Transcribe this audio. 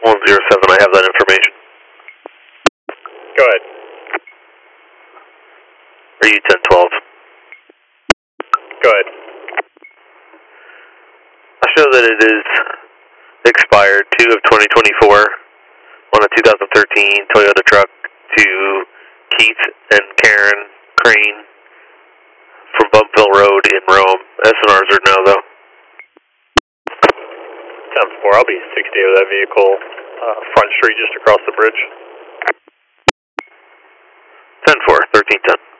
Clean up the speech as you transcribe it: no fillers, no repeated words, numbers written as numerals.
107, I have that information. Go ahead. Are you 1012? Go ahead. I show that it is expired 2 of 2024 on a 2013 Toyota truck to Keith and Karen Crane from Bumpville Road in Rome. SNRs are no, though. 10-4, I'll be 60 of that vehicle, Front Street, just across the bridge. 10-4, 1310.